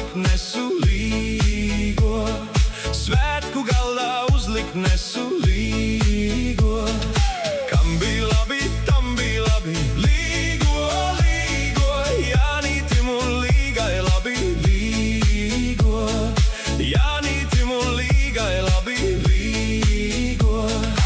ap nesu līgo, svētku galdā uzlikt nesu līgo. Kam bija labi, tam bija labi, līgo, līgo, Jānītim un Līgai labi, līgo, Jānītim un Līgai labi, līgo.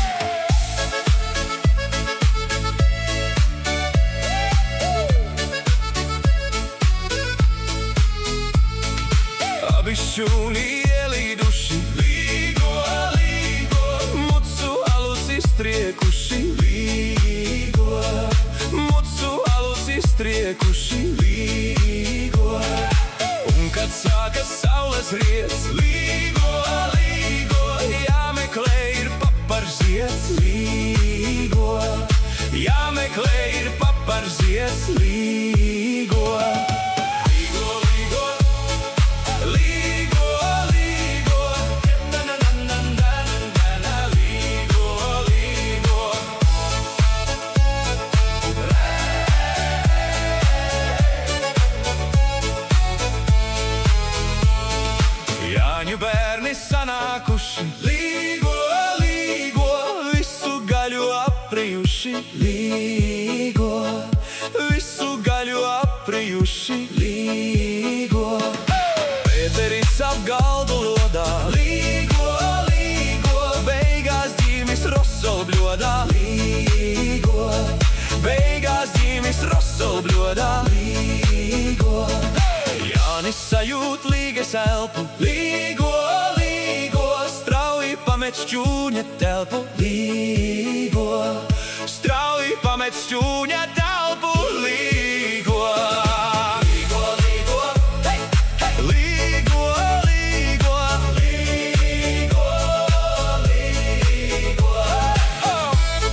Abi šūni ielīduši, līgo, līgo, mucu alus iztriekuši, līgo, mucu alus iztriekuši, līgo. Un kad sākas saules riets, līgo, līgo, jāmeklē ir paparziets, līgo, jāmeklē ir paparziets, līgo. Jāņu bērni sanākuši, līgo, līgo, visu gaļu aprijuši, līgo, visu gaļu aprijuši, līgo. Pēteris ap galdu lodā, līgo, līgo, beigās ģīmis rosolbļodā, līgo, beigās ģīmis rosolbļodā, līgo. Jānis sajūt līgas elpu, līgo, līgo, strauji pamet šķūņa telpu, līgo, strauji pamet šķūņa telpu, līgo. Līgo, līgo, hei, hei, līgo, līgo, līgo, līgo, oh.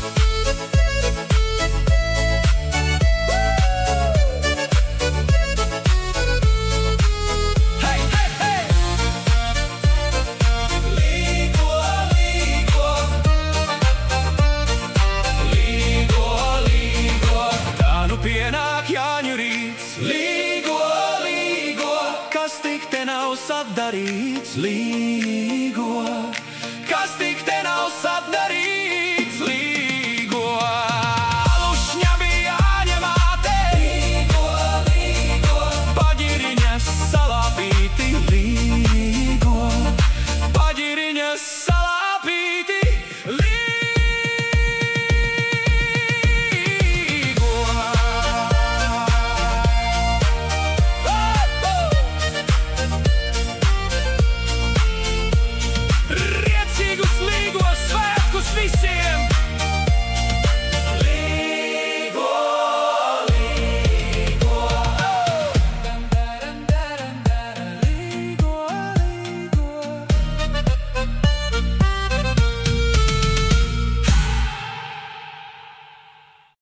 Pienāk Jāņu rīts, līgo, līgo, kas tik te nav sadarīts, līgo.